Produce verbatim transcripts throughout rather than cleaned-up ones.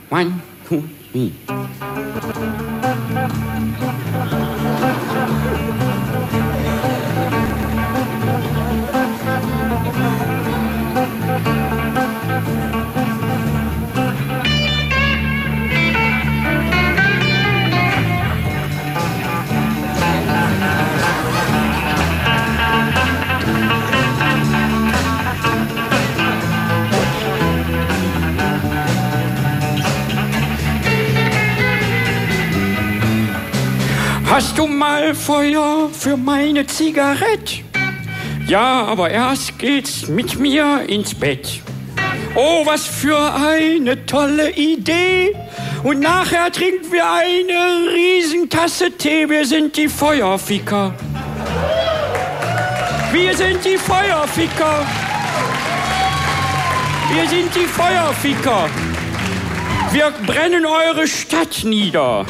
One, two, three. Hast du mal Feuer für meine Zigarette? Ja, aber erst geht's mit mir ins Bett. Oh, was für eine tolle Idee. Und nachher trinken wir eine Riesentasse Tee. Wir sind die Feuerficker. Wir sind die Feuerficker. Wir sind die Feuerficker. Wir brennen eure Stadt nieder.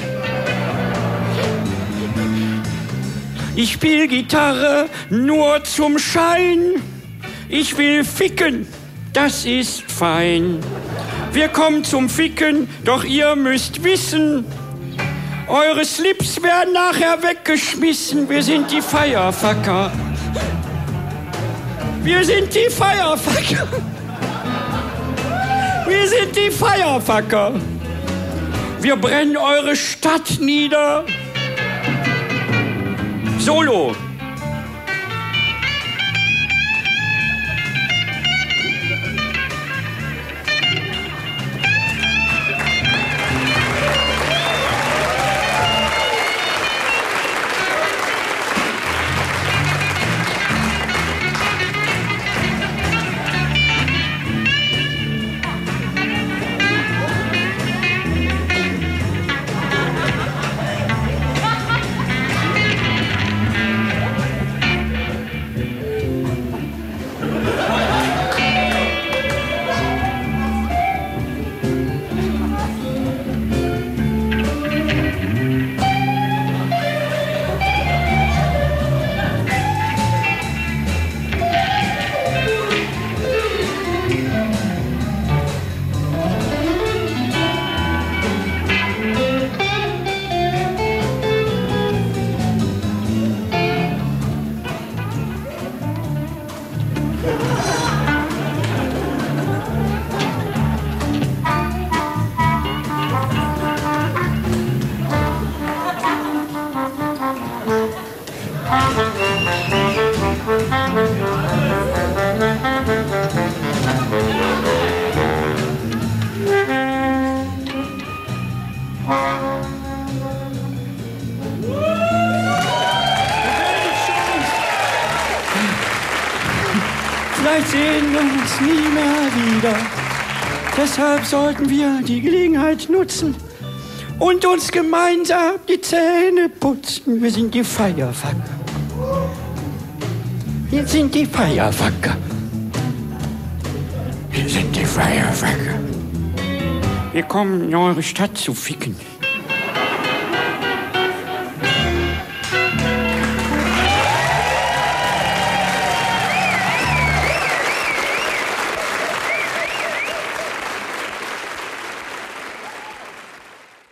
Ich spiel Gitarre nur zum Schein. Ich will ficken, das ist fein. Wir kommen zum Ficken, doch ihr müsst wissen, eure Slips werden nachher weggeschmissen. Wir sind die Firefucker. Wir sind die Firefucker. Wir sind die Firefucker. Wir brennen eure Stadt nieder. Solo. Vielleicht sehen wir uns nie mehr wieder. Deshalb sollten wir die Gelegenheit nutzen und uns gemeinsam die Zähne putzen. Wir sind die Firefucker. Wir sind die Firefucker. Wir sind die Firefucker. Wir kommen in eure Stadt zu ficken.